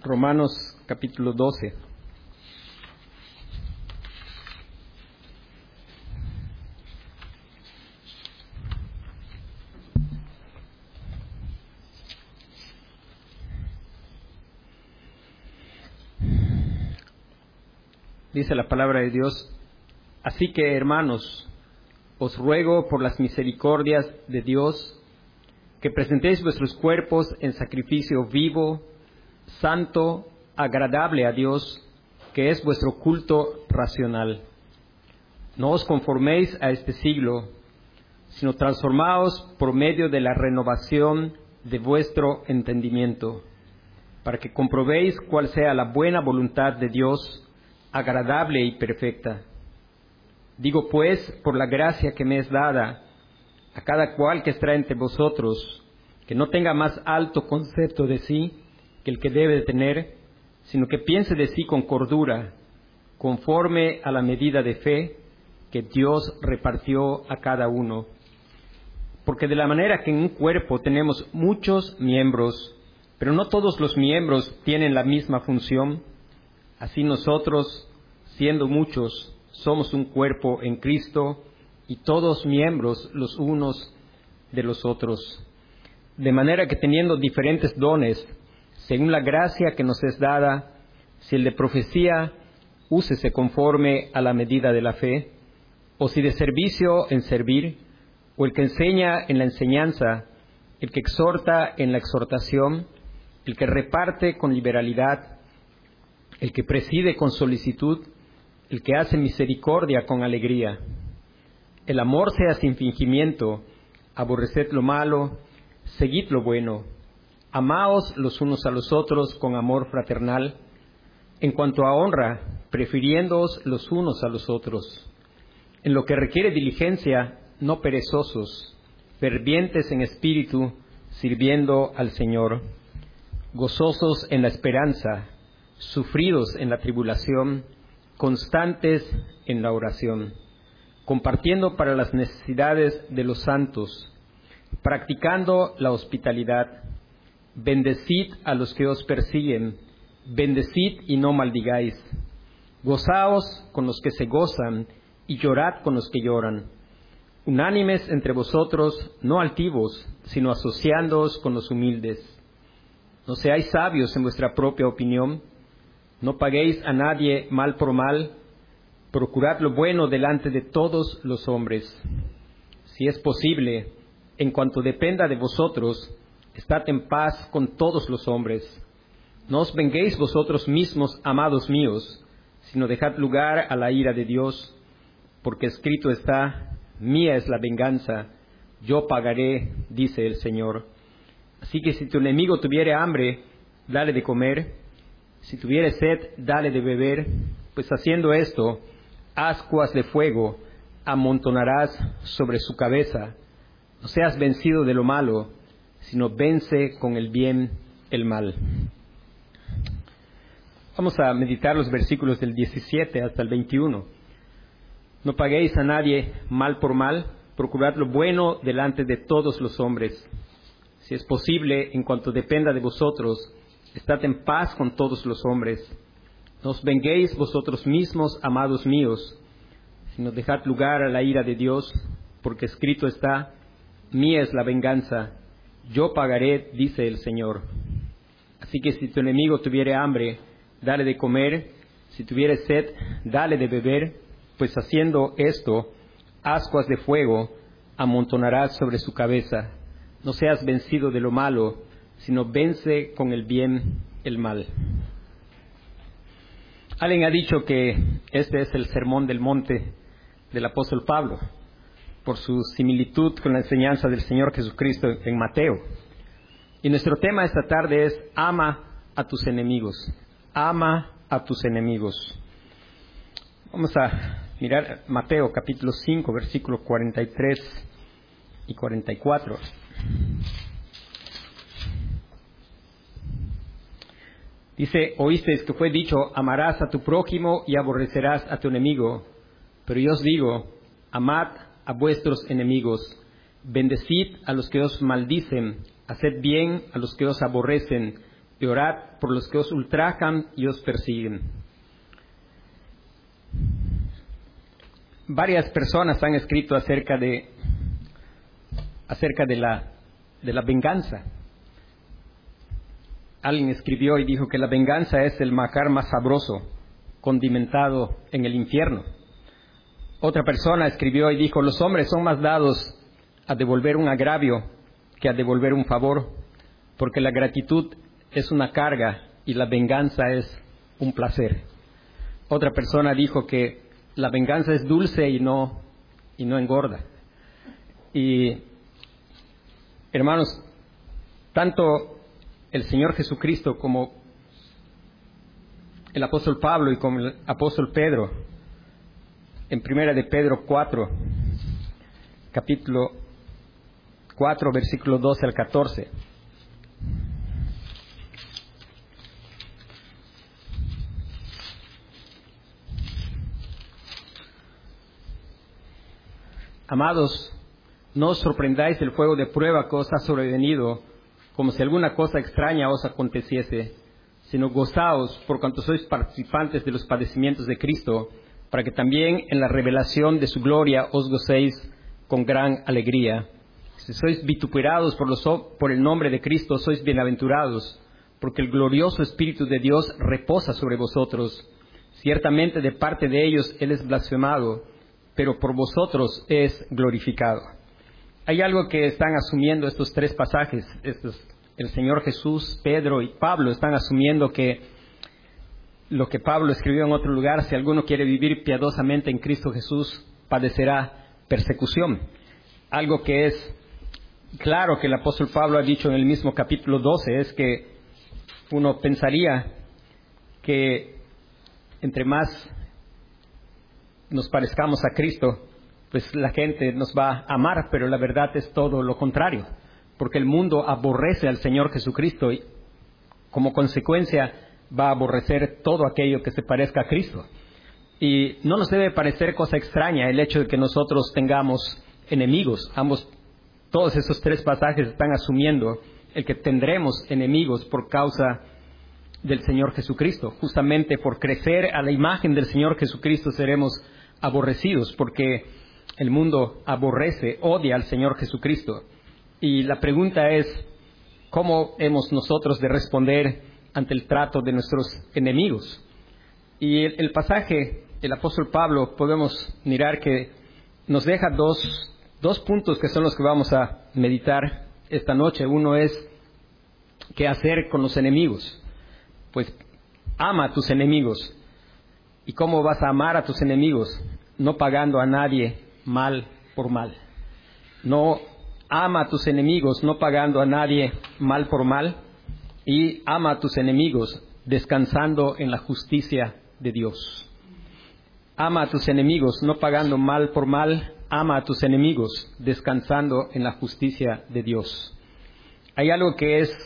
Romanos capítulo 12. Dice la palabra de Dios: así que, hermanos, os ruego por las misericordias de Dios que presentéis vuestros cuerpos en sacrificio vivo, santo, agradable a Dios, que es vuestro culto racional. No os conforméis a este siglo, sino transformaos por medio de la renovación de vuestro entendimiento, para que comprobéis cuál sea la buena voluntad de Dios, agradable y perfecta. Digo pues, por la gracia que me es dada, a cada cual que está entre vosotros, que no tenga más alto concepto de sí que el que debe de tener, sino que piense de sí con cordura, conforme a la medida de fe que Dios repartió a cada uno. Porque de la manera que en un cuerpo tenemos muchos miembros, pero no todos los miembros tienen la misma función, así nosotros, siendo muchos, somos un cuerpo en Cristo y todos miembros los unos de los otros. De manera que teniendo diferentes dones, según la gracia que nos es dada, si el de profecía, úsese conforme a la medida de la fe, o si de servicio en servir, o el que enseña en la enseñanza, el que exhorta en la exhortación, el que reparte con liberalidad, el que preside con solicitud, el que hace misericordia con alegría. El amor sea sin fingimiento, aborreced lo malo, seguid lo bueno, amaos los unos a los otros con amor fraternal, en cuanto a honra, prefiriéndoos los unos a los otros. En lo que requiere diligencia, no perezosos, fervientes en espíritu, sirviendo al Señor, gozosos en la esperanza, sufridos en la tribulación, constantes en la oración, compartiendo para las necesidades de los santos, practicando la hospitalidad. Bendecid a los que os persiguen, bendecid y no maldigáis. Gozaos con los que se gozan y llorad con los que lloran. Unánimes entre vosotros, no altivos, sino asociándoos con los humildes. No seáis sabios en vuestra propia opinión, no paguéis a nadie mal por mal, procurad lo bueno delante de todos los hombres. Si es posible, en cuanto dependa de vosotros, estad en paz con todos los hombres. No os venguéis vosotros mismos, amados míos, sino dejad lugar a la ira de Dios, porque escrito está: mía es la venganza, yo pagaré, dice el Señor. Así que si tu enemigo tuviere hambre, dale de comer; si tuviere sed, dale de beber, pues haciendo esto, ascuas de fuego amontonarás sobre su cabeza. No seas vencido de lo malo, sino vence con el bien el mal. Vamos a meditar los versículos del 17 hasta el 21. No paguéis a nadie mal por mal, procurad lo bueno delante de todos los hombres. Si es posible, en cuanto dependa de vosotros, estad en paz con todos los hombres. No os venguéis vosotros mismos, amados míos, sino dejad lugar a la ira de Dios, porque escrito está: mía es la venganza, yo pagaré, dice el Señor. Así que si tu enemigo tuviere hambre, dale de comer; si tuviere sed, dale de beber, pues haciendo esto, ascuas de fuego amontonarás sobre su cabeza. No seas vencido de lo malo, sino vence con el bien el mal. Alguien ha dicho que este es el sermón del monte del apóstol Pablo, por su similitud con la enseñanza del Señor Jesucristo en Mateo. Y nuestro tema esta tarde es: ama a tus enemigos. Ama a tus enemigos. Vamos a mirar Mateo capítulo 5, versículos 43 y 44. Dice: oísteis que fue dicho: amarás a tu prójimo y aborrecerás a tu enemigo. Pero yo os digo: amad a vuestros enemigos, bendecid a los que os maldicen, haced bien a los que os aborrecen, y orad por los que os ultrajan y os persiguen. Varias personas han escrito acerca de la venganza. Alguien escribió y dijo que la venganza es el manjar más sabroso, condimentado en el infierno. Otra persona escribió y dijo: los hombres son más dados a devolver un agravio que a devolver un favor, porque la gratitud es una carga y la venganza es un placer. Otra persona dijo que la venganza es dulce y no engorda. Y hermanos, tanto el Señor Jesucristo como el apóstol Pablo y como el apóstol Pedro, en 1 de Pedro 4, capítulo 4, versículo 12 al 14. Amados, no os sorprendáis del fuego de prueba que os ha sobrevenido, como si alguna cosa extraña os aconteciese, sino gozaos por cuanto sois participantes de los padecimientos de Cristo, para que también en la revelación de su gloria os gocéis con gran alegría. Si sois vituperados por el nombre de Cristo, sois bienaventurados, porque el glorioso Espíritu de Dios reposa sobre vosotros. Ciertamente de parte de ellos Él es blasfemado, pero por vosotros es glorificado. Hay algo que están asumiendo estos tres pasajes. El Señor Jesús, Pedro y Pablo están asumiendo que lo que Pablo escribió en otro lugar: si alguno quiere vivir piadosamente en Cristo Jesús, padecerá persecución. Algo que es claro que el apóstol Pablo ha dicho en el mismo capítulo 12 es que uno pensaría que entre más nos parezcamos a Cristo, pues la gente nos va a amar, pero la verdad es todo lo contrario, porque el mundo aborrece al Señor Jesucristo y como consecuencia va a aborrecer todo aquello que se parezca a Cristo. Y no nos debe parecer cosa extraña el hecho de que nosotros tengamos enemigos. Todos esos tres pasajes están asumiendo el que tendremos enemigos por causa del Señor Jesucristo. Justamente por crecer a la imagen del Señor Jesucristo seremos aborrecidos, porque el mundo odia al Señor Jesucristo. Y la pregunta es: ¿cómo hemos nosotros de responder ante el trato de nuestros enemigos? Y el pasaje, el apóstol Pablo, podemos mirar que nos deja dos puntos que son los que vamos a meditar esta noche. Uno es: ¿qué hacer con los enemigos? Pues ama a tus enemigos. ¿Y cómo vas a amar a tus enemigos? No pagando a nadie mal por mal. No, ama a tus enemigos no pagando a nadie mal por mal, y ama a tus enemigos descansando en la justicia de Dios. Ama a tus enemigos no pagando mal por mal, ama a tus enemigos descansando en la justicia de Dios. Hay algo que es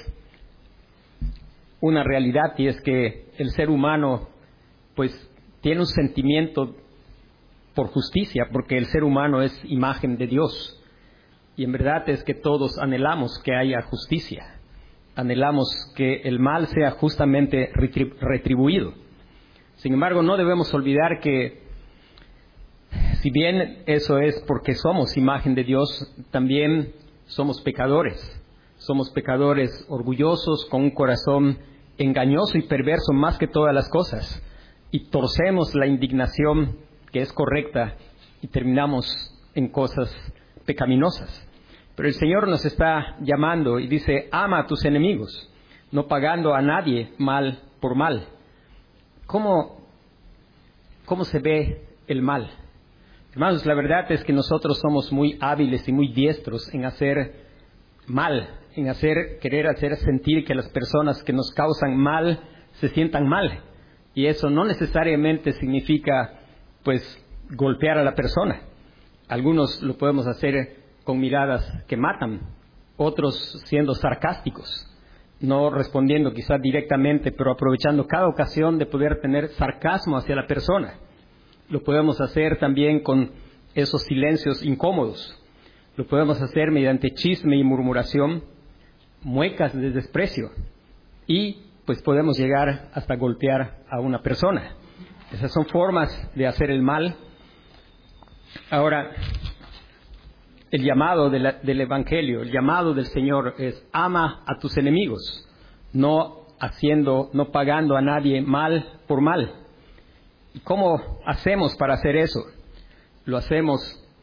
una realidad, y es que el ser humano pues tiene un sentimiento por justicia, porque el ser humano es imagen de Dios. Y en verdad es que todos anhelamos que haya justicia. Anhelamos que el mal sea justamente retribuido. Sin embargo, no debemos olvidar que, si bien eso es porque somos imagen de Dios, también somos pecadores. Somos pecadores orgullosos, con un corazón engañoso y perverso más que todas las cosas. Y torcemos la indignación que es correcta y terminamos en cosas pecaminosas. Pero el Señor nos está llamando y dice: ama a tus enemigos, no pagando a nadie mal por mal. ¿Cómo se ve el mal? Hermanos, la verdad es que nosotros somos muy hábiles y muy diestros en hacer mal, en querer hacer sentir que las personas que nos causan mal se sientan mal. Y eso no necesariamente significa, pues, golpear a la persona. Algunos lo podemos hacer con miradas que matan, otros siendo sarcásticos, no respondiendo quizás directamente, pero aprovechando cada ocasión de poder tener sarcasmo hacia la persona. Lo podemos hacer también con esos silencios incómodos. Lo podemos hacer mediante chisme y murmuración, muecas de desprecio. Y pues podemos llegar hasta golpear a una persona. Esas son formas de hacer el mal. Ahora, el llamado del Evangelio, el llamado del Señor es: ama a tus enemigos, no pagando a nadie mal por mal. ¿Y cómo hacemos para hacer eso? Lo hacemos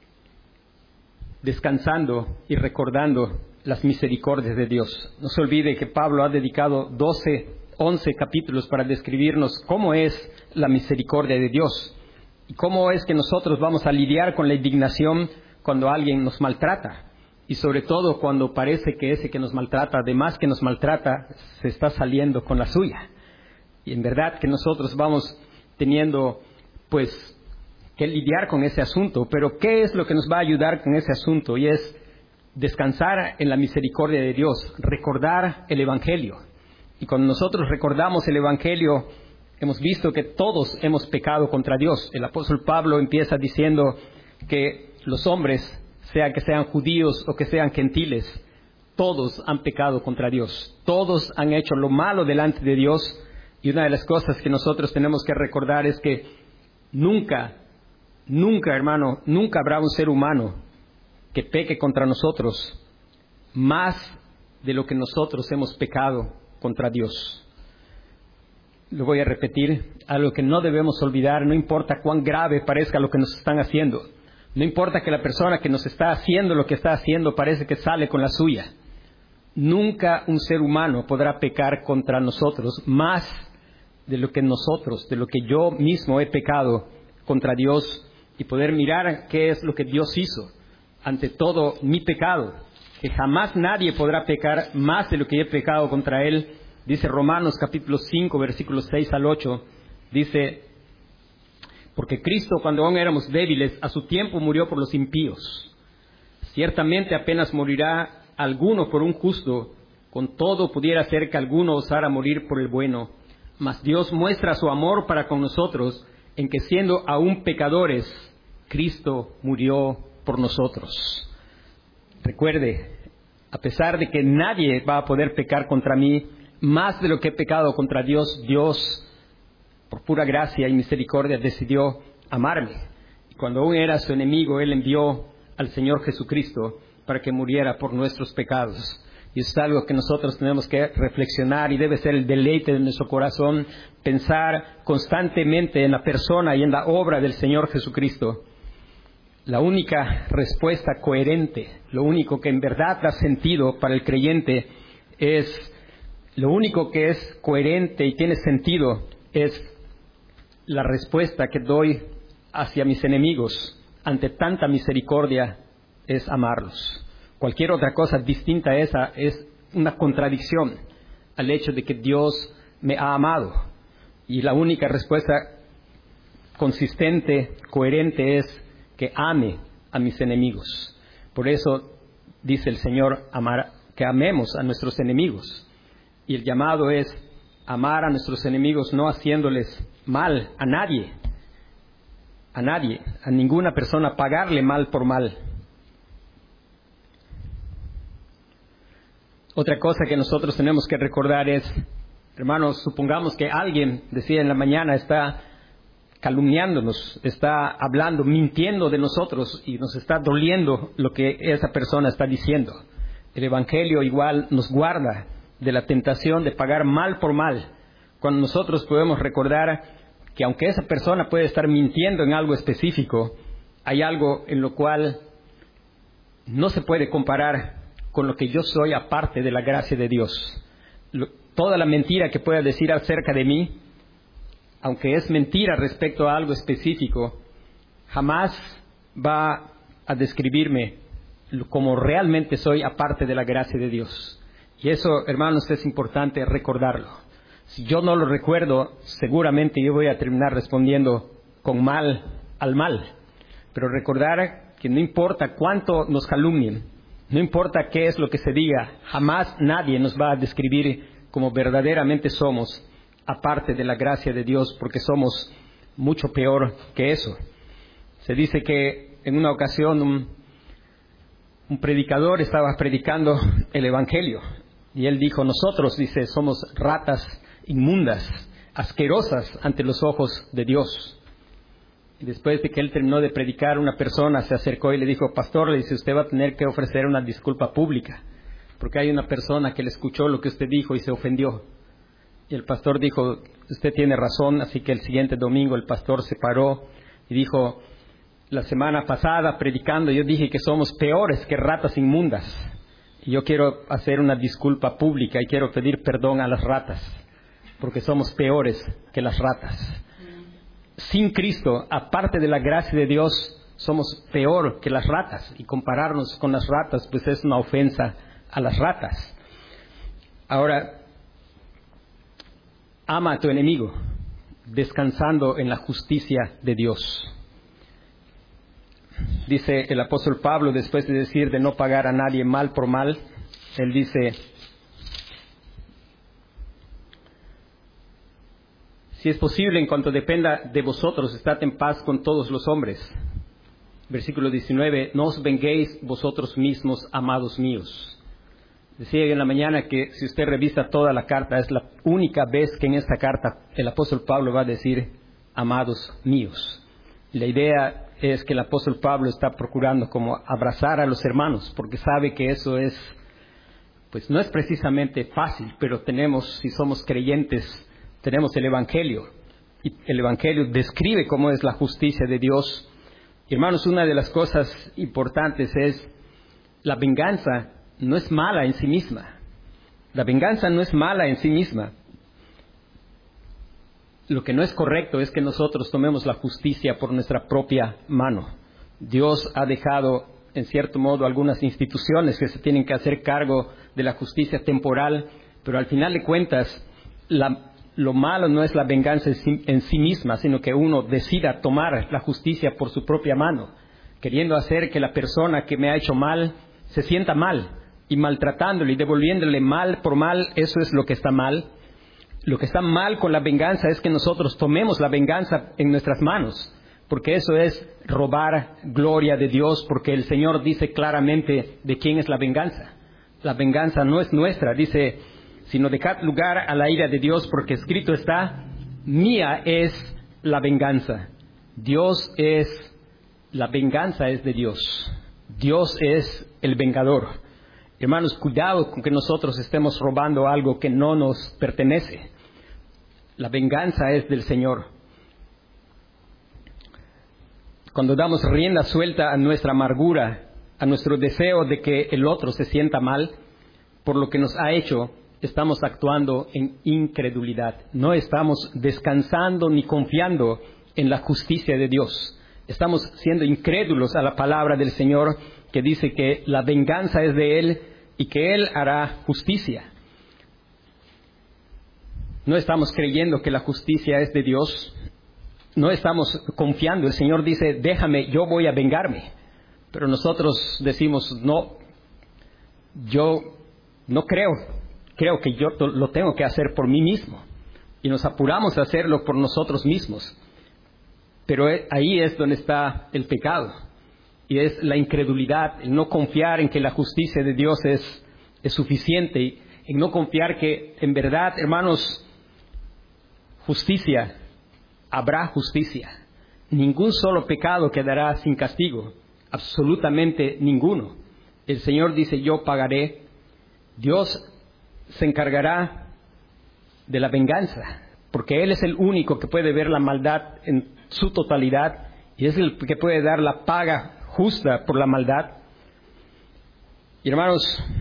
descansando y recordando las misericordias de Dios. No se olvide que Pablo ha dedicado 11 capítulos para describirnos cómo es la misericordia de Dios y cómo es que nosotros vamos a lidiar con la indignación cuando alguien nos maltrata, y sobre todo cuando parece que ese que nos maltrata, además que nos maltrata, se está saliendo con la suya. Y en verdad que nosotros vamos teniendo pues que lidiar con ese asunto. Pero ¿qué es lo que nos va a ayudar con ese asunto? Y es descansar en la misericordia de Dios, recordar el Evangelio. Y cuando nosotros recordamos el Evangelio, hemos visto que todos hemos pecado contra Dios. El apóstol Pablo empieza diciendo que los hombres, sea que sean judíos o que sean gentiles, todos han pecado contra Dios. Todos han hecho lo malo delante de Dios. Y una de las cosas que nosotros tenemos que recordar es que nunca, hermano, nunca habrá un ser humano que peque contra nosotros más de lo que nosotros hemos pecado contra Dios. Lo voy a repetir, algo que no debemos olvidar: no importa cuán grave parezca lo que nos están haciendo, no importa que la persona que nos está haciendo lo que está haciendo parece que sale con la suya, nunca un ser humano podrá pecar contra nosotros más de lo que yo mismo he pecado contra Dios, y poder mirar qué es lo que Dios hizo ante todo mi pecado, que jamás nadie podrá pecar más de lo que he pecado contra Él. Dice Romanos capítulo 5, versículos 6 al 8, dice: porque Cristo, cuando aún éramos débiles, a su tiempo murió por los impíos. Ciertamente apenas morirá alguno por un justo, con todo pudiera ser que alguno osara morir por el bueno. Mas Dios muestra su amor para con nosotros, en que siendo aún pecadores, Cristo murió por nosotros. Recuerde, a pesar de que nadie va a poder pecar contra mí más de lo que he pecado contra Dios, Dios, por pura gracia y misericordia, decidió amarme. Y cuando aún era su enemigo, Él envió al Señor Jesucristo para que muriera por nuestros pecados. Y es algo que nosotros tenemos que reflexionar, y debe ser el deleite de nuestro corazón, pensar constantemente en la persona y en la obra del Señor Jesucristo. La única respuesta coherente, lo único que en verdad da sentido para el creyente lo único que es coherente y tiene sentido es la respuesta que doy hacia mis enemigos ante tanta misericordia, es amarlos. Cualquier otra cosa distinta a esa es una contradicción al hecho de que Dios me ha amado. Y la única respuesta consistente, coherente, es que ame a mis enemigos. Por eso dice el Señor que amemos a nuestros enemigos. Y el llamado es amar a nuestros enemigos, no haciéndoles mal a nadie, a ninguna persona, pagarle mal por mal. Otra cosa que nosotros tenemos que recordar es, hermanos, supongamos que alguien, decía en la mañana, está calumniándonos, está hablando, mintiendo de nosotros, y nos está doliendo lo que esa persona está diciendo. El Evangelio igual nos guarda de la tentación de pagar mal por mal, cuando nosotros podemos recordar que aunque esa persona puede estar mintiendo en algo específico, hay algo en lo cual no se puede comparar con lo que yo soy aparte de la gracia de Dios. Toda la mentira que pueda decir acerca de mí, aunque es mentira respecto a algo específico, jamás va a describirme como realmente soy aparte de la gracia de Dios. Y eso, hermanos, es importante recordarlo. Si yo no lo recuerdo, seguramente yo voy a terminar respondiendo con mal al mal. Pero recordar que no importa cuánto nos calumnien, no importa qué es lo que se diga, jamás nadie nos va a describir como verdaderamente somos, aparte de la gracia de Dios, porque somos mucho peor que eso. Se dice que en una ocasión un predicador estaba predicando el Evangelio, y él dijo: nosotros, dice, somos ratas inmundas, asquerosas ante los ojos de Dios. Y después de que él terminó de predicar, una persona se acercó y le dijo: pastor, le dice, usted va a tener que ofrecer una disculpa pública, porque hay una persona que le escuchó lo que usted dijo y se ofendió. Y el pastor dijo: usted tiene razón. Así que el siguiente domingo el pastor se paró y dijo: la semana pasada predicando yo dije que somos peores que ratas inmundas, y yo quiero hacer una disculpa pública y quiero pedir perdón a las ratas, porque somos peores que las ratas. Sin Cristo, aparte de la gracia de Dios, somos peor que las ratas, y compararnos con las ratas pues es una ofensa a las ratas. Ahora, ama a tu enemigo, descansando en la justicia de Dios. Dice el apóstol Pablo, después de decir de no pagar a nadie mal por mal, él dice: si es posible, en cuanto dependa de vosotros, estad en paz con todos los hombres. Versículo 19, no os venguéis vosotros mismos, amados míos. Decía yo en la mañana que si usted revisa toda la carta, es la única vez que en esta carta el apóstol Pablo va a decir amados míos. Y la idea es que el apóstol Pablo está procurando como abrazar a los hermanos, porque sabe que eso es, pues no es precisamente fácil, pero tenemos, si somos creyentes, tenemos el Evangelio, y el Evangelio describe cómo es la justicia de Dios. Y hermanos, una de las cosas importantes es la venganza. No es mala en sí misma. La venganza no es mala en sí misma. Lo que no es correcto es que nosotros tomemos la justicia por nuestra propia mano. Dios ha dejado, en cierto modo, algunas instituciones que se tienen que hacer cargo de la justicia temporal, pero al final de cuentas, lo malo no es la venganza en sí misma, sino que uno decida tomar la justicia por su propia mano, queriendo hacer que la persona que me ha hecho mal se sienta mal, y maltratándole y devolviéndole mal por mal. Eso es lo que está mal. Lo que está mal con la venganza es que nosotros tomemos la venganza en nuestras manos, porque eso es robar gloria de Dios, porque el Señor dice claramente de quién es la venganza. La venganza no es nuestra, dice, sino dejad lugar a la ira de Dios, porque escrito está: mía es la venganza. La venganza es de Dios. Dios es el vengador. Hermanos, cuidado con que nosotros estemos robando algo que no nos pertenece. La venganza es del Señor. Cuando damos rienda suelta a nuestra amargura, a nuestro deseo de que el otro se sienta mal por lo que nos ha hecho, estamos actuando en incredulidad. No estamos descansando ni confiando en la justicia de Dios. Estamos siendo incrédulos a la palabra del Señor, que dice que la venganza es de Él y que Él hará justicia. No estamos creyendo que la justicia es de Dios. No estamos confiando. El Señor dice: déjame, yo voy a vengarme. Pero nosotros decimos: no, yo no creo. Creo que yo lo tengo que hacer por mí mismo. Y nos apuramos a hacerlo por nosotros mismos. Pero ahí es donde está el pecado. Y es la incredulidad, el no confiar en que la justicia de Dios es suficiente, y en no confiar que en verdad, hermanos, justicia, habrá justicia. Ningún solo pecado quedará sin castigo, absolutamente ninguno. El Señor dice: yo pagaré. Dios se encargará de la venganza, porque Él es el único que puede ver la maldad en su totalidad, y es el que puede dar la paga justa por la maldad. Y hermanos,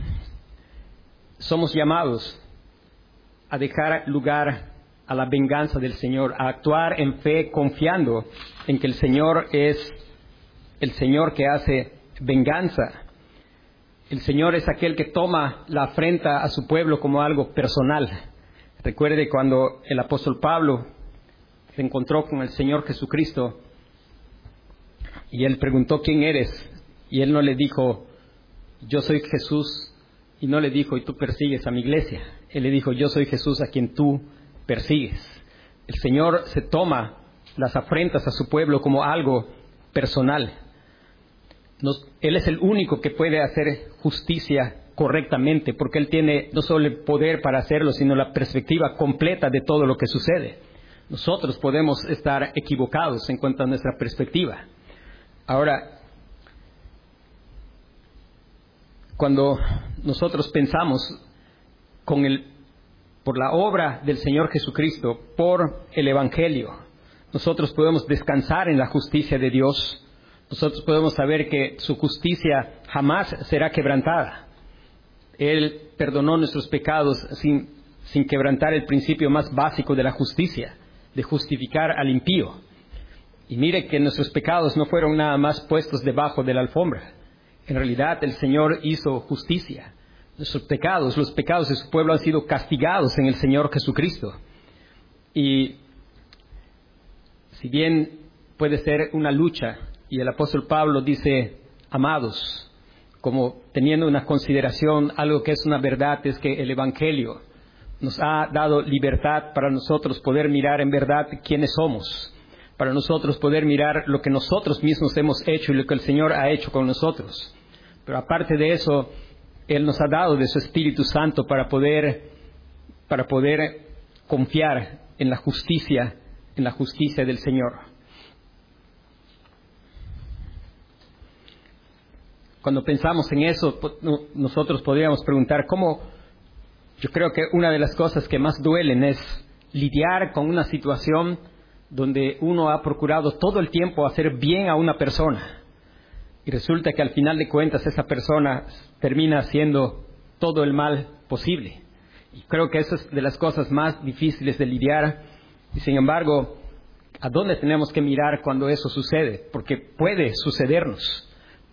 somos llamados a dejar lugar a la venganza del Señor, a actuar en fe, confiando en que el Señor es el Señor que hace venganza. El Señor es aquel que toma la afrenta a su pueblo como algo personal. Recuerde cuando el apóstol Pablo se encontró con el Señor Jesucristo y él preguntó: ¿quién eres? Y él no le dijo: yo soy Jesús. Y no le dijo: y tú persigues a mi iglesia. Él le dijo: yo soy Jesús a quien tú persigues. El Señor se toma las afrentas a su pueblo como algo personal. Él es el único que puede hacer justicia correctamente, porque Él tiene no solo el poder para hacerlo, sino la perspectiva completa de todo lo que sucede. Nosotros podemos estar equivocados en cuanto a nuestra perspectiva. Ahora, cuando nosotros pensamos por la obra del Señor Jesucristo, por el Evangelio, nosotros podemos descansar en la justicia de Dios. Nosotros podemos saber que su justicia jamás será quebrantada. Él perdonó nuestros pecados sin quebrantar el principio más básico de la justicia, de justificar al impío. Y mire que nuestros pecados no fueron nada más puestos debajo de la alfombra. En realidad el Señor hizo justicia. Nuestros pecados, los pecados de su pueblo han sido castigados en el Señor Jesucristo. Y si bien puede ser una lucha, y el apóstol Pablo dice, amados, como teniendo una consideración, algo que es una verdad, es que el Evangelio nos ha dado libertad para nosotros poder mirar en verdad quiénes somos, para nosotros poder mirar lo que nosotros mismos hemos hecho y lo que el Señor ha hecho con nosotros. Pero aparte de eso, Él nos ha dado de su Espíritu Santo para poder confiar en la justicia del Señor. Cuando pensamos en eso, nosotros podríamos preguntar yo creo que una de las cosas que más duelen es lidiar con una situación donde uno ha procurado todo el tiempo hacer bien a una persona y resulta que al final de cuentas esa persona termina haciendo todo el mal posible. Y creo que eso es de las cosas más difíciles de lidiar. Y sin embargo, ¿a dónde tenemos que mirar cuando eso sucede? Porque puede sucedernos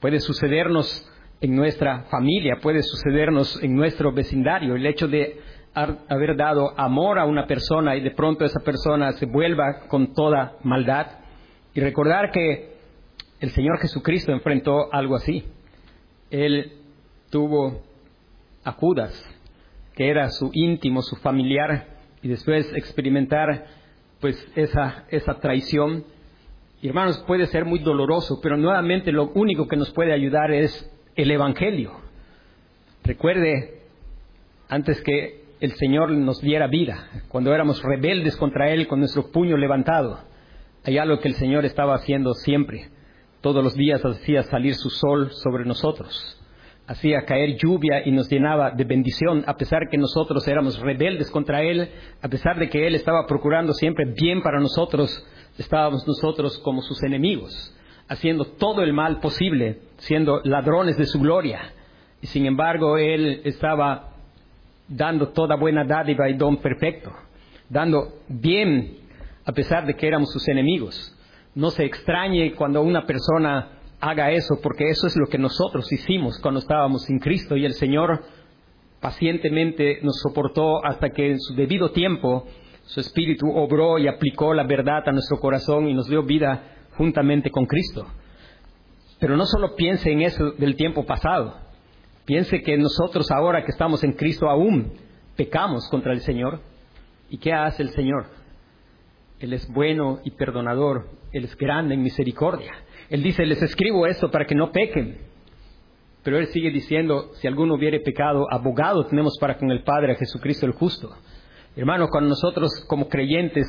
en nuestra familia, puede sucedernos en nuestro vecindario. El hecho de haber dado amor a una persona y de pronto esa persona se vuelva con toda maldad. Y recordar que el Señor Jesucristo enfrentó algo así. Él tuvo a Judas, que era su íntimo, su familiar, y después experimentar pues esa traición. Y hermanos, puede ser muy doloroso, pero nuevamente lo único que nos puede ayudar es el Evangelio. Recuerde, antes que el Señor nos diera vida, cuando éramos rebeldes contra Él con nuestro puño levantado, hay algo que el Señor estaba haciendo siempre. Todos los días hacía salir su sol sobre nosotros, hacía caer lluvia y nos llenaba de bendición, a pesar que nosotros éramos rebeldes contra Él, a pesar de que Él estaba procurando siempre bien para nosotros. Estábamos nosotros como sus enemigos, haciendo todo el mal posible, siendo ladrones de su gloria. Y sin embargo, Él estaba dando toda buena dádiva y don perfecto, dando bien a pesar de que éramos sus enemigos. No se extrañe cuando una persona haga eso, porque eso es lo que nosotros hicimos cuando estábamos sin Cristo, y el Señor pacientemente nos soportó hasta que en su debido tiempo su Espíritu obró y aplicó la verdad a nuestro corazón y nos dio vida juntamente con Cristo. Pero no solo piense en eso del tiempo pasado, piense que nosotros ahora que estamos en Cristo aún pecamos contra el Señor. ¿Y qué hace el Señor? Él es bueno y perdonador, Él es grande en misericordia. Él dice, les escribo esto para que no pequen. Pero Él sigue diciendo, si alguno hubiere pecado, abogado tenemos para con el Padre, a Jesucristo el justo. Hermano, cuando nosotros como creyentes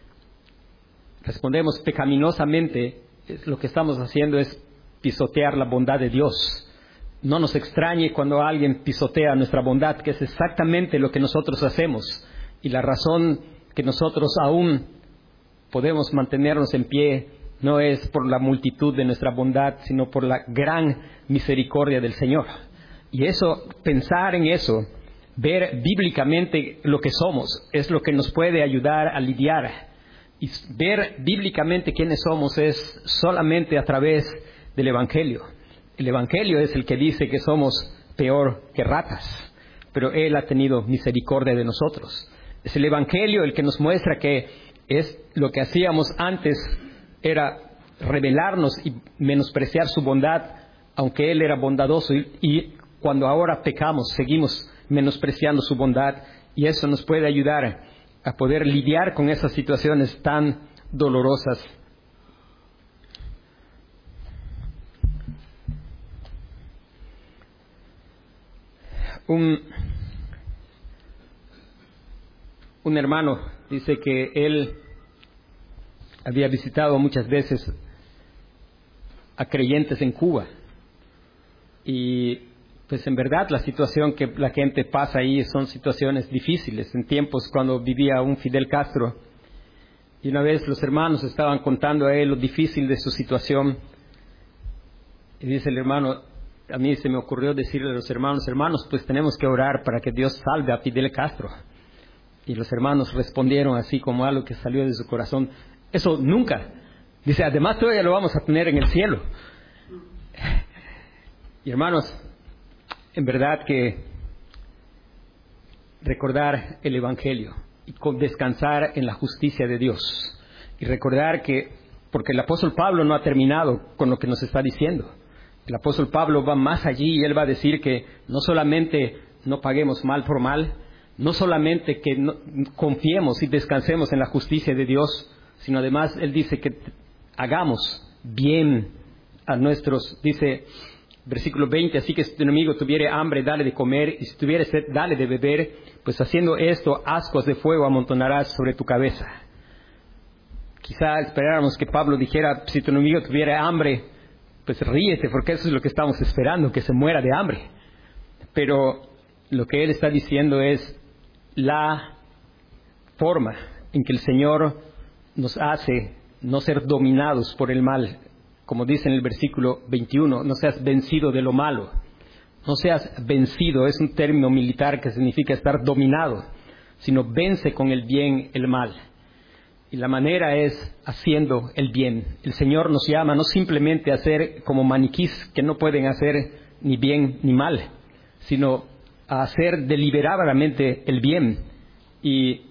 respondemos pecaminosamente, lo que estamos haciendo es pisotear la bondad de Dios. No nos extrañe cuando alguien pisotea nuestra bondad, que es exactamente lo que nosotros hacemos. Y la razón que nosotros aún podemos mantenernos en pie no es por la multitud de nuestra bondad, sino por la gran misericordia del Señor. Y eso, pensar en eso, ver bíblicamente lo que somos, es lo que nos puede ayudar a lidiar. Y ver bíblicamente quiénes somos es solamente a través del Evangelio. El Evangelio es el que dice que somos peor que ratas, pero Él ha tenido misericordia de nosotros. Es el Evangelio el que nos muestra que es lo que hacíamos antes era rebelarnos y menospreciar su bondad, aunque Él era bondadoso, y cuando ahora pecamos seguimos menospreciando su bondad, y eso nos puede ayudar a poder lidiar con esas situaciones tan dolorosas. Un hermano dice que él había visitado muchas veces a creyentes en Cuba y pues en verdad la situación que la gente pasa ahí son situaciones difíciles. En tiempos cuando vivía un Fidel Castro, y una vez los hermanos estaban contando a él lo difícil de su situación, y dice el hermano, a mí se me ocurrió decirle a los hermanos, pues tenemos que orar para que Dios salve a Fidel Castro. Y los hermanos respondieron así como algo que salió de su corazón: eso nunca. Dice, además todavía lo vamos a tener en el cielo. Y hermanos, en verdad que recordar el Evangelio y descansar en la justicia de Dios. Y recordar que, porque el apóstol Pablo no ha terminado con lo que nos está diciendo. El apóstol Pablo va más allí y él va a decir que no solamente no paguemos mal por mal, no solamente que no, confiemos y descansemos en la justicia de Dios, sino además él dice que hagamos bien a nuestros, dice versículo 20, así que si tu enemigo tuviere hambre, dale de comer, y si tuviere sed, dale de beber, pues haciendo esto, ascuas de fuego amontonarás sobre tu cabeza. Quizá esperáramos que Pablo dijera, si tu enemigo tuviera hambre, pues ríete, porque eso es lo que estamos esperando, que se muera de hambre. Pero lo que él está diciendo es la forma en que el Señor nos hace no ser dominados por el mal. Como dice en el versículo 21, no seas vencido de lo malo. No seas vencido, es un término militar que significa estar dominado, sino vence con el bien el mal. Y la manera es haciendo el bien. El Señor nos llama no simplemente a ser como maniquís que no pueden hacer ni bien ni mal, sino a hacer deliberadamente el bien. Y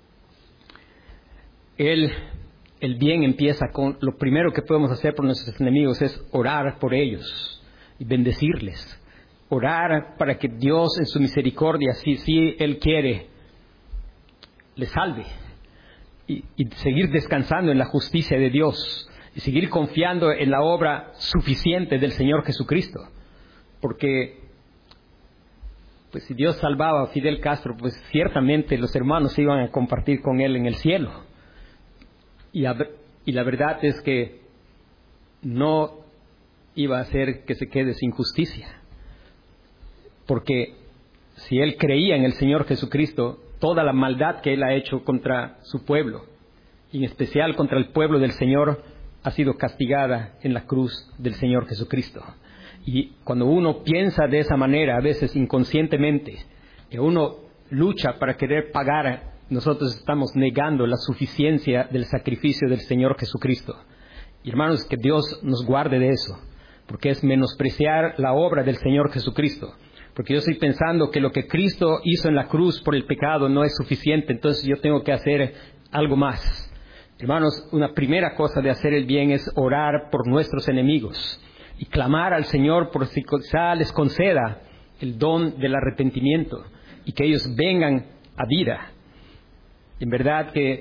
el bien empieza con lo primero que podemos hacer por nuestros enemigos es orar por ellos y bendecirles. Orar para que Dios en su misericordia, si Él quiere, les salve. Y seguir descansando en la justicia de Dios y seguir confiando en la obra suficiente del Señor Jesucristo. Porque pues si Dios salvaba a Fidel Castro, pues ciertamente los hermanos iban a compartir con él en el cielo. Y la verdad es que no iba a hacer que se quede sin justicia. Porque si él creía en el Señor Jesucristo, toda la maldad que él ha hecho contra su pueblo, y en especial contra el pueblo del Señor, ha sido castigada en la cruz del Señor Jesucristo. Y cuando uno piensa de esa manera, a veces inconscientemente, que uno lucha para querer pagar, nosotros estamos negando la suficiencia del sacrificio del Señor Jesucristo. Y hermanos, que Dios nos guarde de eso, porque es menospreciar la obra del Señor Jesucristo. Porque yo estoy pensando que lo que Cristo hizo en la cruz por el pecado no es suficiente, entonces yo tengo que hacer algo más. Hermanos, una primera cosa de hacer el bien es orar por nuestros enemigos y clamar al Señor por si quizá les conceda el don del arrepentimiento y que ellos vengan a vida. En verdad que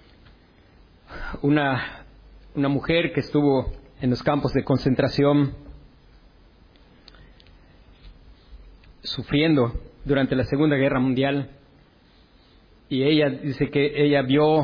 una mujer que estuvo en los campos de concentración sufriendo durante la Segunda Guerra Mundial, y ella dice que ella vio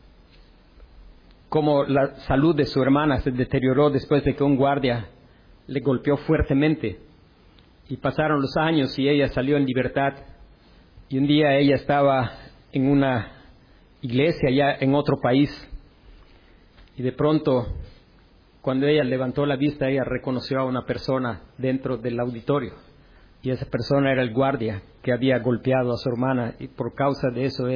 cómo la salud de su hermana se deterioró después de que un guardia le golpeó fuertemente, y pasaron los años y ella salió en libertad, y un día ella estaba en una iglesia ya en otro país, y de pronto cuando ella levantó la vista, ella reconoció a una persona dentro del auditorio. Y esa persona era el guardia que había golpeado a su hermana, y por causa de eso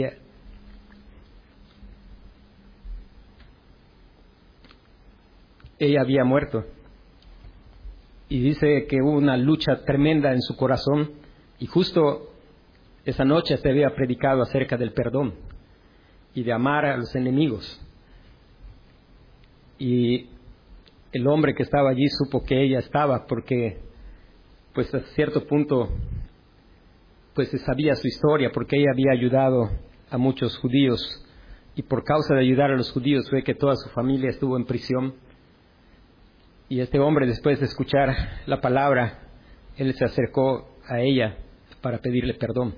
ella había muerto. Y dice que hubo una lucha tremenda en su corazón, y justo esa noche se había predicado acerca del perdón y de amar a los enemigos. Y el hombre que estaba allí supo que ella estaba, porque pues a cierto punto pues se sabía su historia, porque ella había ayudado a muchos judíos, y por causa de ayudar a los judíos fue que toda su familia estuvo en prisión. Y este hombre, después de escuchar la palabra, él se acercó a ella para pedirle perdón.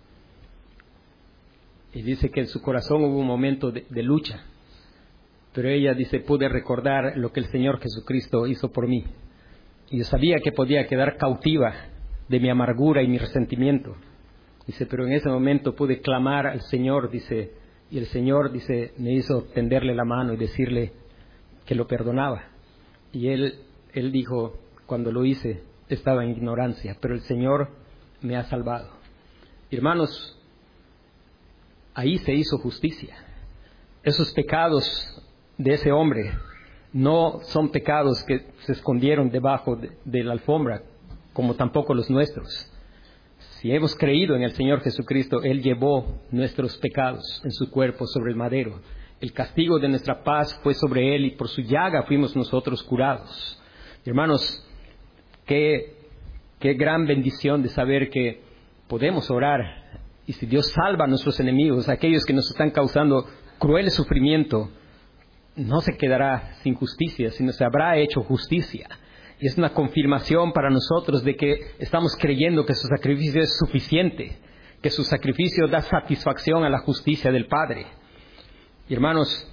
Y dice que en su corazón hubo un momento de lucha, pero ella dice, pude recordar lo que el Señor Jesucristo hizo por mí. Y yo sabía que podía quedar cautiva de mi amargura y mi resentimiento. Dice, pero en ese momento pude clamar al Señor, dice, y el Señor, dice, me hizo tenderle la mano y decirle que lo perdonaba. Y él dijo, cuando lo hice, estaba en ignorancia, pero el Señor me ha salvado. Hermanos, ahí se hizo justicia. Esos pecados de ese hombre no son pecados que se escondieron debajo de la alfombra, como tampoco los nuestros. Si hemos creído en el Señor Jesucristo, Él llevó nuestros pecados en su cuerpo sobre el madero. El castigo de nuestra paz fue sobre Él y por su llaga fuimos nosotros curados. Hermanos, qué gran bendición de saber que podemos orar. Y si Dios salva a nuestros enemigos, aquellos que nos están causando cruel sufrimiento, no se quedará sin justicia, sino se habrá hecho justicia. Y es una confirmación para nosotros de que estamos creyendo que su sacrificio es suficiente, que su sacrificio da satisfacción a la justicia del Padre. Y hermanos,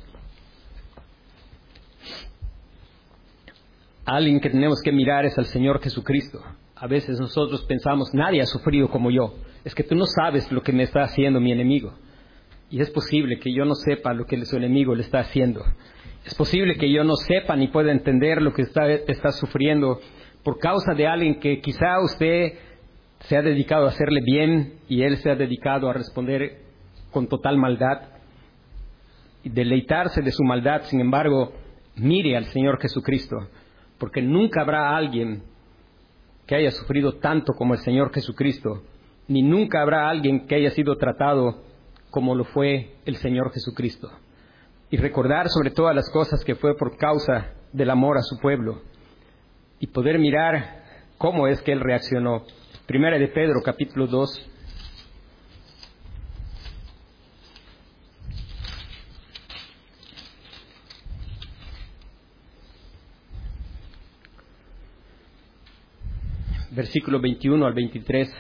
alguien que tenemos que mirar es al Señor Jesucristo. A veces nosotros pensamos, nadie ha sufrido como yo. Es que tú no sabes lo que me está haciendo mi enemigo. Y es posible que yo no sepa lo que su enemigo le está haciendo. Es posible que yo no sepa ni pueda entender lo que está sufriendo por causa de alguien que quizá usted se ha dedicado a hacerle bien y él se ha dedicado a responder con total maldad y deleitarse de su maldad. Sin embargo, mire al Señor Jesucristo, porque nunca habrá alguien que haya sufrido tanto como el Señor Jesucristo, ni nunca habrá alguien que haya sido tratado como lo fue el Señor Jesucristo. Y recordar sobre todas las cosas que fue por causa del amor a su pueblo. Y poder mirar cómo es que Él reaccionó. Primera de Pedro, capítulo 2. Versículo 21 al 23.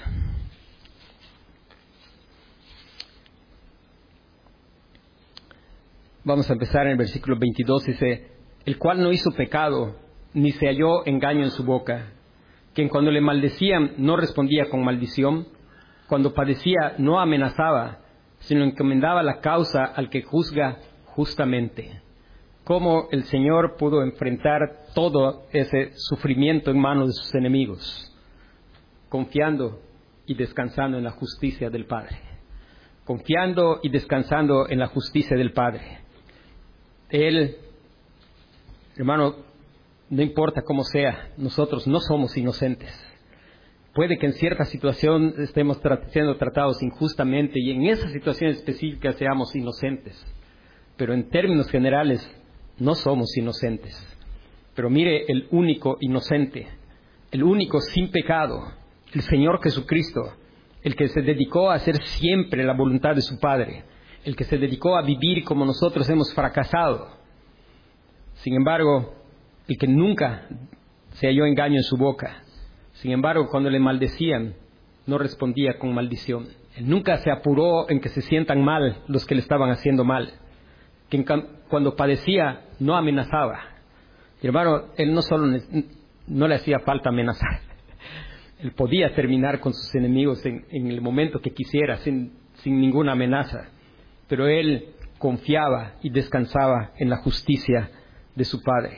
Vamos a empezar en el versículo 22, dice, el cual no hizo pecado, ni se halló engaño en su boca, quien cuando le maldecían no respondía con maldición, cuando padecía no amenazaba, sino encomendaba la causa al que juzga justamente. Cómo el Señor pudo enfrentar todo ese sufrimiento en manos de sus enemigos, confiando y descansando en la justicia del Padre. Confiando y descansando en la justicia del Padre. Él, hermano, no importa cómo sea, nosotros no somos inocentes. Puede que en cierta situación estemos siendo tratados injustamente y en esa situación específica seamos inocentes. Pero en términos generales, no somos inocentes. Pero mire el único inocente, el único sin pecado, el Señor Jesucristo, el que se dedicó a hacer siempre la voluntad de su Padre, el que se dedicó a vivir como nosotros hemos fracasado. Sin embargo, el que nunca se halló engaño en su boca. Sin embargo, cuando le maldecían, no respondía con maldición. Él nunca se apuró en que se sientan mal los que le estaban haciendo mal. Que cuando padecía, no amenazaba. Y hermano, él no le hacía falta amenazar. Él podía terminar con sus enemigos en el momento que quisiera, sin ninguna amenaza. Pero él confiaba y descansaba en la justicia de su Padre.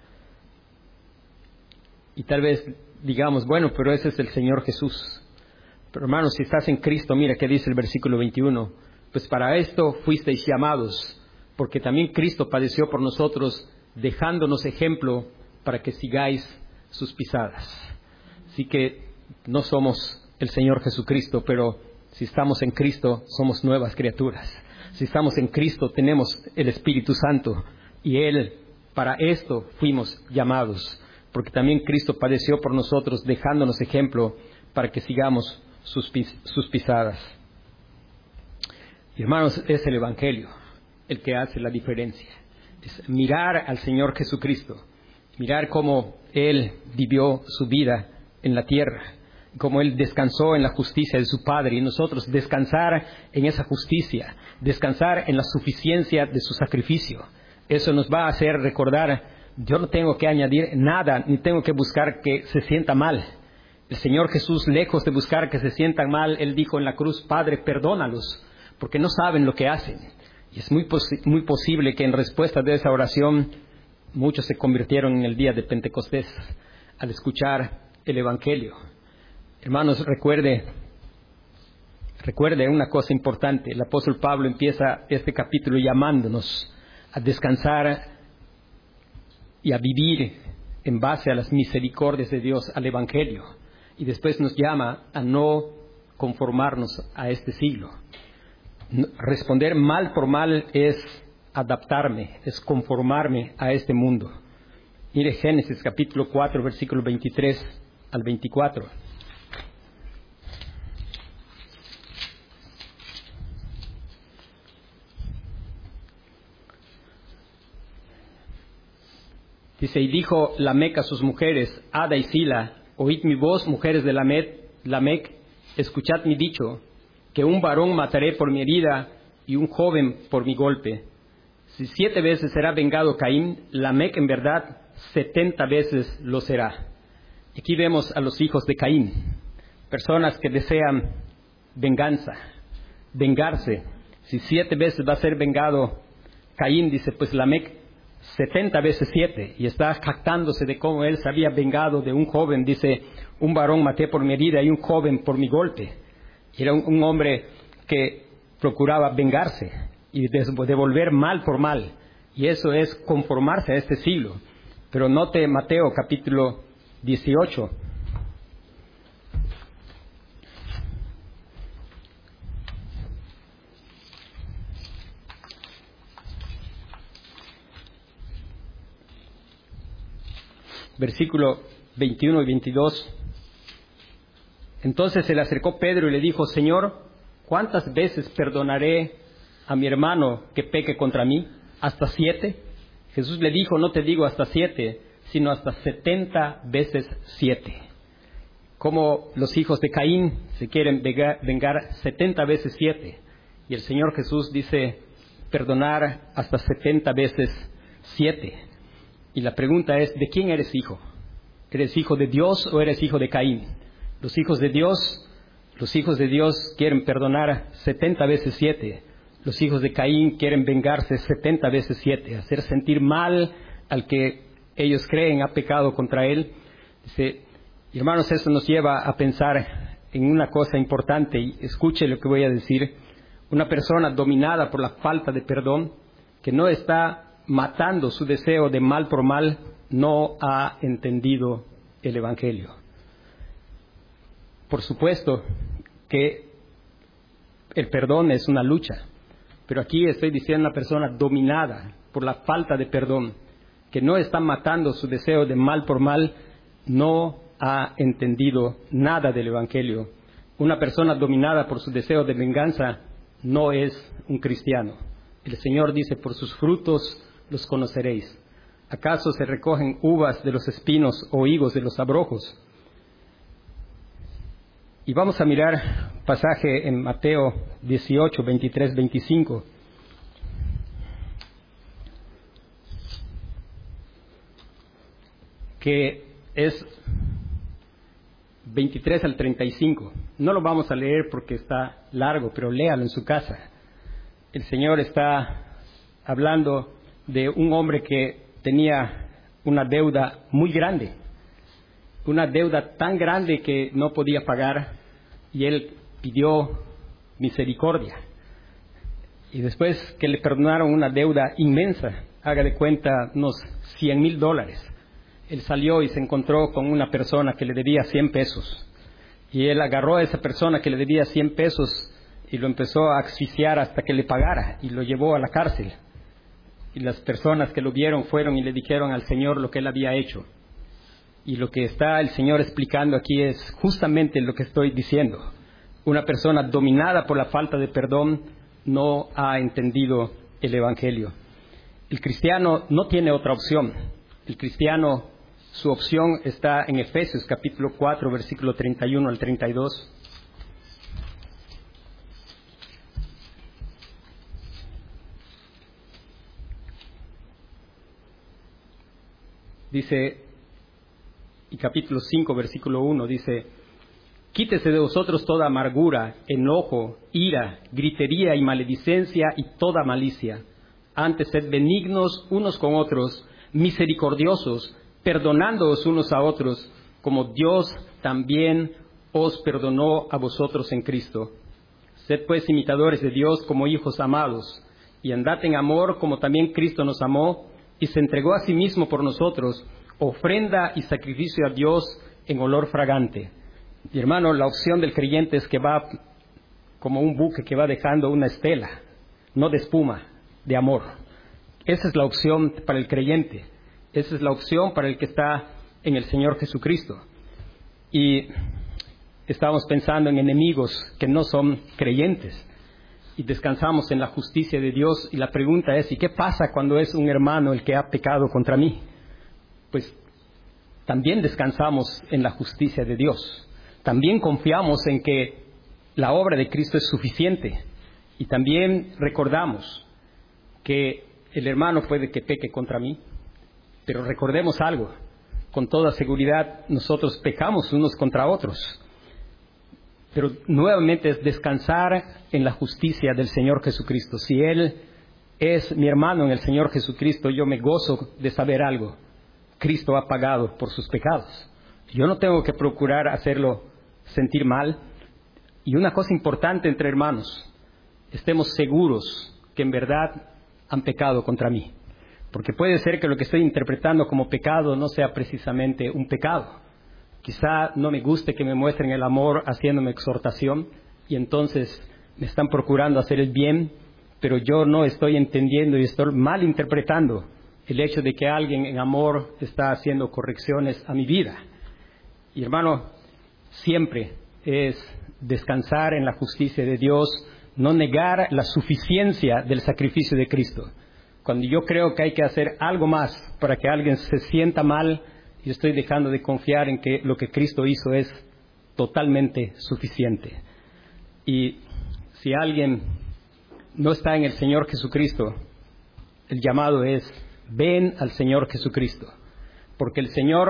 Y tal vez digamos, bueno, pero ese es el Señor Jesús. Pero hermanos, si estás en Cristo, mira qué dice el versículo 21. Pues para esto fuisteis llamados, porque también Cristo padeció por nosotros, dejándonos ejemplo para que sigáis sus pisadas. Así que no somos el Señor Jesucristo, pero si estamos en Cristo, somos nuevas criaturas. Si estamos en Cristo, tenemos el Espíritu Santo, y Él, para esto fuimos llamados, porque también Cristo padeció por nosotros, dejándonos ejemplo para que sigamos sus pisadas. Y hermanos, es el Evangelio el que hace la diferencia. Es mirar al Señor Jesucristo, mirar cómo Él vivió su vida en la tierra, como Él descansó en la justicia de su Padre, y nosotros descansar en esa justicia, descansar en la suficiencia de su sacrificio. Eso nos va a hacer recordar, yo no tengo que añadir nada, ni tengo que buscar que se sienta mal. El Señor Jesús, lejos de buscar que se sientan mal, Él dijo en la cruz, Padre, perdónalos, porque no saben lo que hacen. Y es muy posible que en respuesta de esa oración, muchos se convirtieron en el día de Pentecostés, al escuchar el Evangelio. Hermanos, recuerde una cosa importante. El apóstol Pablo empieza este capítulo llamándonos a descansar y a vivir en base a las misericordias de Dios, al Evangelio. Y después nos llama a no conformarnos a este siglo. Responder mal por mal es adaptarme, es conformarme a este mundo. Mire Génesis capítulo 4, versículo 23 al 24. Dice, y dijo Lamec a sus mujeres, Ada y Sila, oíd mi voz, mujeres de Lamec, escuchad mi dicho, que un varón mataré por mi herida y un joven por mi golpe. Si 7 veces será vengado Caín, Lamec en verdad 70 veces lo será. Aquí vemos a los hijos de Caín, personas que desean venganza, vengarse. Si 7 veces va a ser vengado Caín, dice, pues Lamec 70 veces 7, y está jactándose de cómo él se había vengado de un joven. Dice, un varón maté por mi herida y un joven por mi golpe. Era un hombre que procuraba vengarse y devolver mal por mal, y eso es conformarse a este siglo. Pero note Mateo capítulo 18. Versículo 21 y 22. Entonces se le acercó Pedro y le dijo, Señor, ¿cuántas veces perdonaré a mi hermano que peque contra mí? ¿Hasta 7? Jesús le dijo, no te digo hasta 7, sino hasta 70 veces 7. Como los hijos de Caín se quieren vengar 70 veces 7. Y el Señor Jesús dice, perdonar hasta 70 veces 7. Y la pregunta es, ¿de quién eres hijo? ¿Eres hijo de Dios o eres hijo de Caín? Los hijos de Dios quieren perdonar 70 veces 7. Los hijos de Caín quieren vengarse 70 veces 7, hacer sentir mal al que ellos creen ha pecado contra él. Dice, hermanos, eso nos lleva a pensar en una cosa importante, y escuche lo que voy a decir. Una persona dominada por la falta de perdón, que no está matando su deseo de mal por mal, no ha entendido el Evangelio. Por supuesto que el perdón es una lucha, pero aquí estoy diciendo una persona dominada por la falta de perdón, que no está matando su deseo de mal por mal, no ha entendido nada del Evangelio. Una persona dominada por su deseo de venganza no es un cristiano. El Señor dice, por sus frutos los conoceréis. ¿Acaso se recogen uvas de los espinos o higos de los abrojos? Y vamos a mirar pasaje en Mateo 18, 23, 25. Que es 23 al 35. No lo vamos a leer porque está largo, pero léalo en su casa. El Señor está hablando de un hombre que tenía una deuda muy grande, una deuda tan grande que no podía pagar, y él pidió misericordia. Y después que le perdonaron una deuda inmensa, haga de cuenta unos $100,000, él salió y se encontró con una persona que le debía 100 pesos. Y él agarró a esa persona que le debía 100 pesos y lo empezó a asfixiar hasta que le pagara, y lo llevó a la cárcel. Y las personas que lo vieron fueron y le dijeron al Señor lo que él había hecho. Y lo que está el Señor explicando aquí es justamente lo que estoy diciendo. Una persona dominada por la falta de perdón no ha entendido el Evangelio. El cristiano no tiene otra opción. El cristiano Su opción está en Efesios capítulo 4, versículo 31 al 32. Dice, y capítulo 5, versículo 1, dice: quítese de vosotros toda amargura, enojo, ira, gritería y maledicencia y toda malicia. Antes sed benignos unos con otros, misericordiosos, perdonándoos unos a otros, como Dios también os perdonó a vosotros en Cristo. Sed pues imitadores de Dios como hijos amados, y andad en amor como también Cristo nos amó, y se entregó a sí mismo por nosotros, ofrenda y sacrificio a Dios en olor fragante. Y hermano, la opción del creyente es que va como un buque que va dejando una estela, no de espuma, de amor. Esa es la opción para el creyente. Esa es la opción para el que está en el Señor Jesucristo. Y estábamos pensando en enemigos que no son creyentes. Y descansamos en la justicia de Dios. Y la pregunta es, ¿y qué pasa cuando es un hermano el que ha pecado contra mí? Pues también descansamos en la justicia de Dios. También confiamos en que la obra de Cristo es suficiente. Y también recordamos que el hermano puede que peque contra mí. Pero recordemos algo, con toda seguridad nosotros pecamos unos contra otros. Pero nuevamente es descansar en la justicia del Señor Jesucristo. Si Él es mi hermano en el Señor Jesucristo, yo me gozo de saber algo. Cristo ha pagado por sus pecados. Yo no tengo que procurar hacerlo sentir mal. Y una cosa importante entre hermanos, estemos seguros que en verdad han pecado contra mí. Porque puede ser que lo que estoy interpretando como pecado no sea precisamente un pecado. Quizá no me guste que me muestren el amor haciéndome exhortación y entonces me están procurando hacer el bien, pero yo no estoy entendiendo y estoy mal interpretando el hecho de que alguien en amor está haciendo correcciones a mi vida. Y hermano, siempre es descansar en la justicia de Dios, no negar la suficiencia del sacrificio de Cristo. Cuando yo creo que hay que hacer algo más para que alguien se sienta mal, yo estoy dejando de confiar en que lo que Cristo hizo es totalmente suficiente. Y si alguien no está en el Señor Jesucristo, el llamado es: ven al Señor Jesucristo. Porque el Señor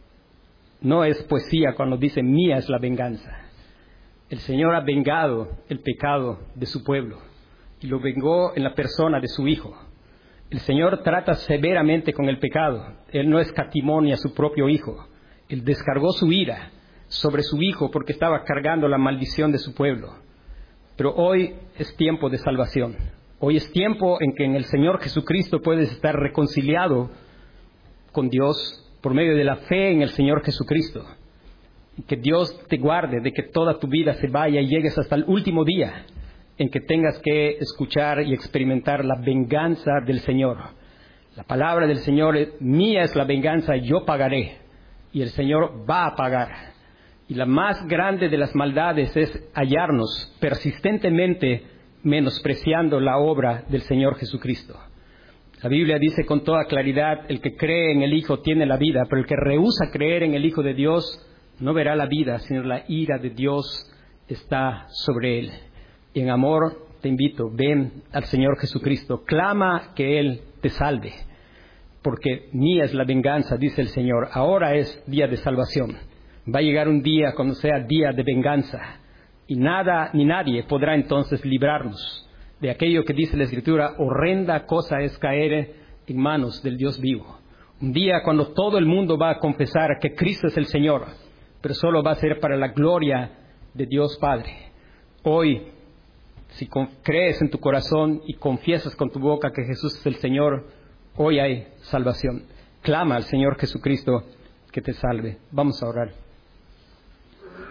no es poesía cuando dice mía es la venganza. El Señor ha vengado el pecado de su pueblo y lo vengó en la persona de su Hijo. El Señor trata severamente con el pecado. Él no escatimó ni a su propio Hijo. Él descargó su ira sobre su Hijo porque estaba cargando la maldición de su pueblo. Pero hoy es tiempo de salvación. Hoy es tiempo en que en el Señor Jesucristo puedes estar reconciliado con Dios por medio de la fe en el Señor Jesucristo. Y que Dios te guarde de que toda tu vida se vaya y llegues hasta el último día en que tengas que escuchar y experimentar la venganza del Señor. La palabra del Señor es: mía es la venganza, yo pagaré. Y el Señor va a pagar. Y la más grande de las maldades es hallarnos persistentemente menospreciando la obra del Señor Jesucristo. La Biblia dice con toda claridad: el que cree en el Hijo tiene la vida, pero el que rehúsa creer en el Hijo de Dios no verá la vida, sino la ira de Dios está sobre él. Y en amor te invito, ven al Señor Jesucristo, clama que Él te salve, porque mía es la venganza, dice el Señor. Ahora es día de salvación. Va a llegar un día cuando sea día de venganza, y nada ni nadie podrá entonces librarnos de aquello que dice la Escritura: horrenda cosa es caer en manos del Dios vivo. Un día cuando todo el mundo va a confesar que Cristo es el Señor, pero solo va a ser para la gloria de Dios Padre. Hoy, si crees en tu corazón y confiesas con tu boca que Jesús es el Señor, hoy hay salvación. Clama al Señor Jesucristo que te salve. Vamos a orar.